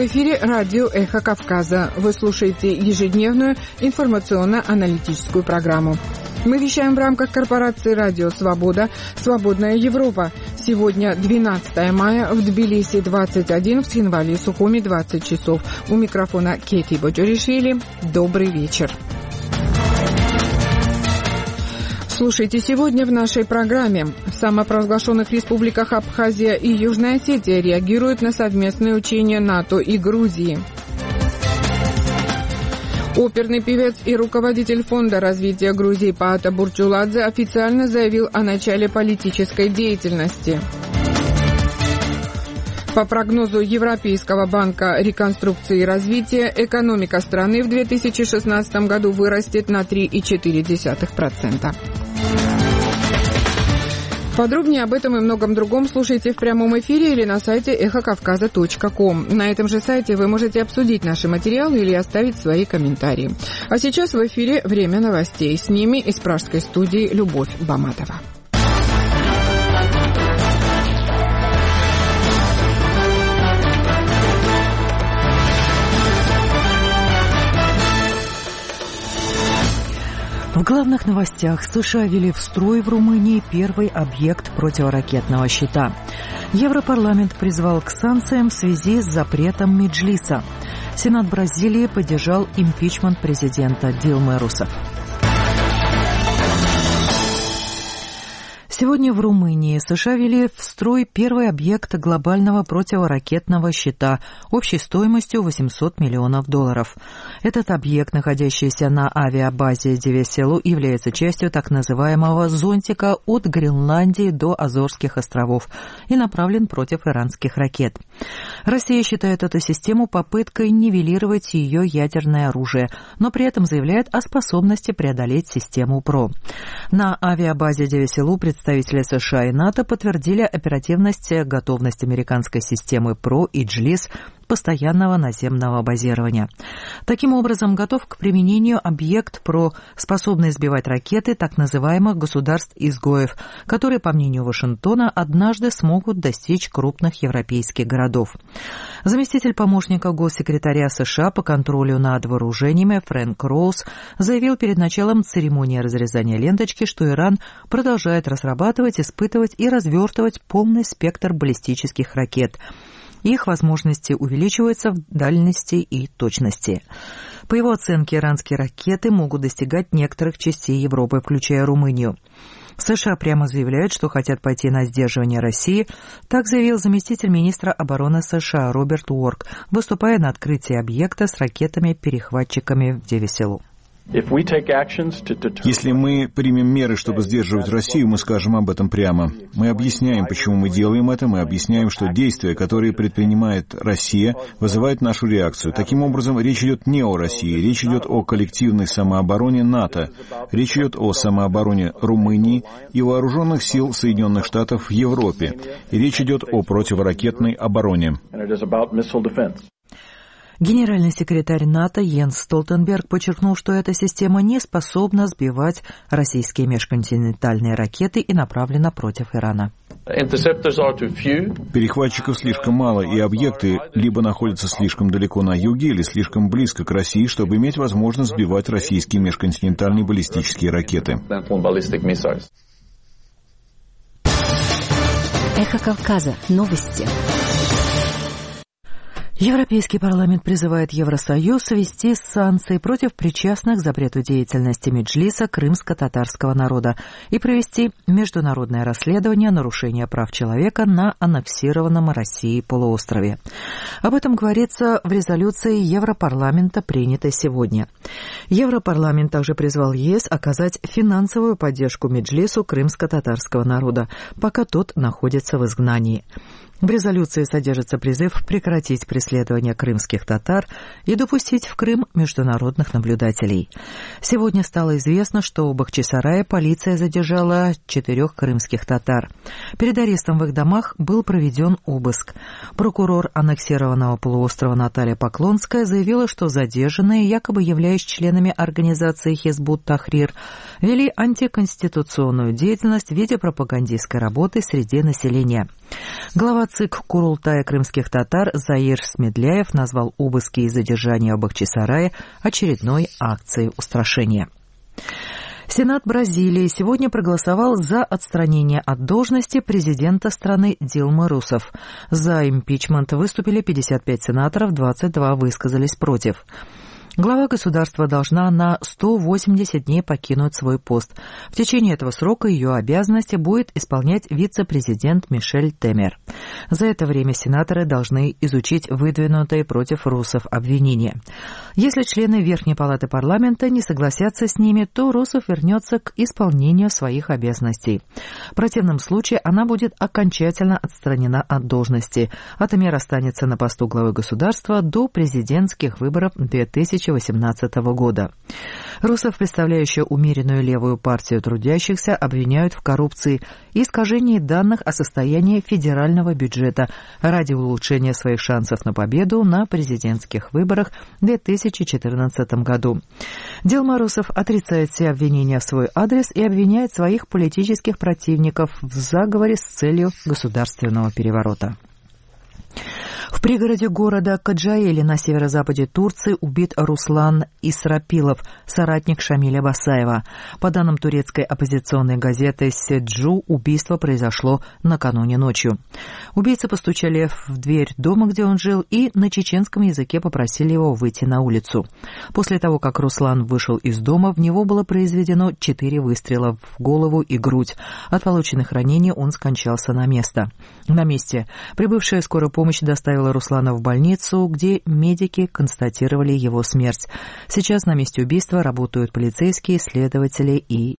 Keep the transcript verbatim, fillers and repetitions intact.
В эфире радио «Эхо Кавказа». Вы слушаете ежедневную информационно-аналитическую программу. Мы вещаем в рамках корпорации «Радио Свобода», «Свободная Европа». Сегодня двенадцатое мая, в Тбилиси двадцать один, в Цхинвале и Сухуми двадцать часов. У микрофона Кети Боджоришвили. Добрый вечер. Слушайте сегодня в нашей программе. В самопровозглашенных республиках Абхазия и Южная Осетия реагируют на совместные учения НАТО и Грузии. Оперный певец и руководитель Фонда развития Грузии Паата Бурчуладзе официально заявил о начале политической деятельности. По прогнозу Европейского банка реконструкции и развития, экономика страны в две тысячи шестнадцатом году вырастет на три целых четыре десятых процента. Подробнее об этом и многом другом слушайте в прямом эфире или на сайте эхо кавказа точка ком. На этом же сайте вы можете обсудить наши материалы или оставить свои комментарии. А сейчас в эфире время новостей. С ними из пражской студии Любовь Баматова. В главных новостях: США ввели в строй в Румынии первый объект противоракетного щита. Европарламент призвал к санкциям в связи с запретом Меджлиса. Сенат Бразилии поддержал импичмент президента Дилмы Русефф. Сегодня в Румынии США ввели в строй первый объект глобального противоракетного щита общей стоимостью восемьсот миллионов долларов. Этот объект, находящийся на авиабазе Девеселу, является частью так называемого зонтика от Гренландии до Азорских островов и направлен против иранских ракет. Россия считает эту систему попыткой нивелировать ее ядерное оружие, но при этом заявляет о способности преодолеть систему ПРО. На авиабазе Девеселу представители США и НАТО подтвердили оперативность и готовность американской системы ПРО и Джлис постоянного наземного базирования. Таким образом, готов к применению объект ПРО, способный сбивать ракеты так называемых государств-изгоев, которые, по мнению Вашингтона, однажды смогут достичь крупных европейских городов. Заместитель помощника госсекретаря США по контролю над вооружениями Фрэнк Роуз заявил перед началом церемонии разрезания ленточки, что Иран продолжает разрабатывать, испытывать и развертывать полный спектр баллистических ракет. Их возможности увеличиваются в дальности и точности. По его оценке, иранские ракеты могут достигать некоторых частей Европы, включая Румынию. США прямо заявляют, что хотят пойти на сдерживание России, так заявил заместитель министра обороны США Роберт Уорк, выступая на открытии объекта с ракетами-перехватчиками в Девеселу. Если мы примем меры, чтобы сдерживать Россию, мы скажем об этом прямо. Мы объясняем, почему мы делаем это, мы объясняем, что действия, которые предпринимает Россия, вызывают нашу реакцию. Таким образом, речь идет не о России, речь идет о коллективной самообороне НАТО, речь идет о самообороне Румынии и вооруженных сил Соединенных Штатов в Европе, и речь идет о противоракетной обороне. Генеральный секретарь НАТО Йенс Столтенберг подчеркнул, что эта система не способна сбивать российские межконтинентальные ракеты и направлена против Ирана. Перехватчиков слишком мало, и объекты либо находятся слишком далеко на юге, или слишком близко к России, чтобы иметь возможность сбивать российские межконтинентальные баллистические ракеты. Эхо Кавказа. Новости. Европейский парламент призывает Евросоюз ввести санкции против причастных к запрету деятельности Меджлиса крымско-татарского народа и провести международное расследование нарушения прав человека на аннексированном Россией полуострове. Об этом говорится в резолюции Европарламента, принятой сегодня. Европарламент также призвал ЕС оказать финансовую поддержку Меджлису крымско-татарского народа, пока тот находится в изгнании. В резолюции содержится призыв прекратить преследование крымских татар и допустить в Крым международных наблюдателей. Сегодня стало известно, что в Бахчисарае полиция задержала четырех крымских татар. Перед арестом в их домах был проведен обыск. Прокурор аннексированного полуострова Наталья Поклонская заявила, что задержанные, якобы являясь членами организации Хизбут Тахрир, вели антиконституционную деятельность в виде пропагандистской работы среди населения. Глава ЦИК Курултая крымских татар Заир Медляев назвал обыски и задержания в Бахчисарае очередной акцией устрашения. Сенат Бразилии сегодня проголосовал за отстранение от должности президента страны Дилмы Русефф. За импичмент выступили пятьдесят пять сенаторов, двадцать два высказались против. Глава государства должна на сто восемьдесят дней покинуть свой пост. В течение этого срока ее обязанности будет исполнять вице-президент Мишель Темер. За это время сенаторы должны изучить выдвинутые против Русефф обвинения. Если члены Верхней палаты парламента не согласятся с ними, то Русефф вернется к исполнению своих обязанностей. В противном случае она будет окончательно отстранена от должности, а Темер останется на посту главы государства до президентских выборов две тысячи восемнадцатого года. Русефф, представляющая умеренную левую партию трудящихся, обвиняют в коррупции и искажении данных о состоянии федерального бюджета ради улучшения своих шансов на победу на президентских выборах в две тысячи четырнадцатом году. Дилма Русефф отрицает все обвинения в свой адрес и обвиняет своих политических противников в заговоре с целью государственного переворота. В пригороде города Каджаэли на северо-западе Турции убит Руслан Исрапилов, соратник Шамиля Басаева. По данным турецкой оппозиционной газеты «Седжу», убийство произошло накануне ночью. Убийцы постучали в дверь дома, где он жил, и на чеченском языке попросили его выйти на улицу. После того, как Руслан вышел из дома, в него было произведено четыре выстрела в голову и грудь. От полученных ранений он скончался на месте. На месте прибывшая скорая помощь доставила Руслана в больницу, где медики констатировали его смерть. Сейчас на месте убийства работают полицейские, следователи и